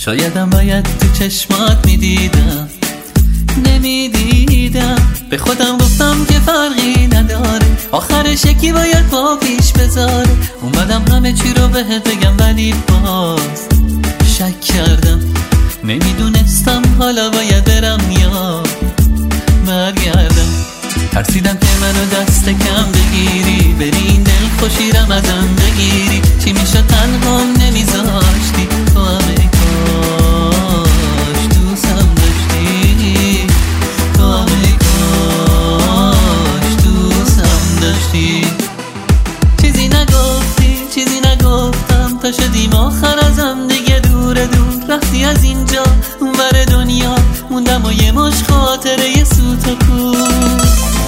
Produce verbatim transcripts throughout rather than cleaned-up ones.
شایدم باید تو چشمات میدیدم، نمیدیدم. به خودم گفتم که فرقی نداره، آخرش یکی باید پا پیش بذاره. اومدم همه چی رو بهت بگم ولی باز شک کردم. نمیدونستم حالا باید برم یا برگردم. ترسیدم که منو دست کم بگیری، بری این دل خوشیرم ازم بگیری. چی میشه تنهام نمیذاشتی، تو همه کاش دوستم داشتی، تو همه کاش دوستم داشتی. چیزی نگفتی چیزی نگفتم تا شدیم آخر ازم دیگه دور دور. رفتی از اینجا اونور دنیا، موندم و یه مش خاطره یه سوت و کور.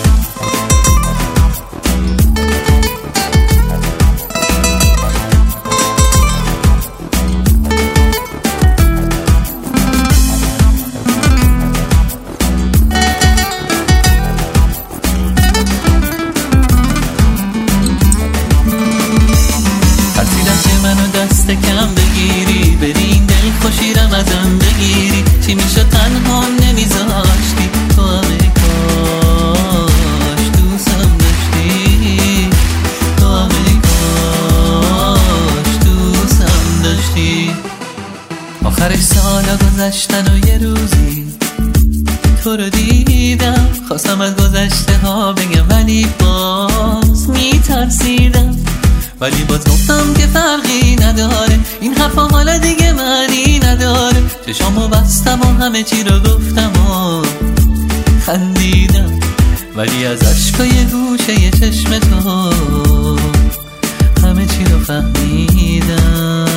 دست کم بگیری، بری این دل خوشیرم ازم بگیری. چی میشه تنهام نمیذاشتی، تو همه کاش دوستم داشتی، تو همه کاش دوستم داشتی. آخرش سالا گذشتن و یه روزی تو رو دیدم. خواستم از گذشته ها بگم ولی باز میترسیدم، ولی باز گفتم که فرقی نداره. این حرفا حالا دیگه معنی نداره. چشامو بستم و همه چی رو گفتم و خندیدم، ولی از عشقای گوشه ی چشم تو همه چی رو فهمیدم،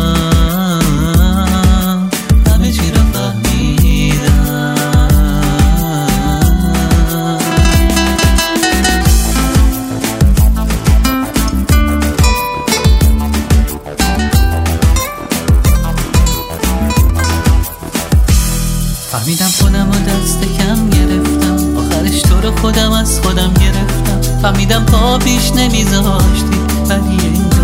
همه چی رو فهمیدم. فهمیدم خودم و دست کم گرفتم، آخرش تو رو خودم از خودم گرفتم. فهمیدم پا پیش نمیذاشتی ولی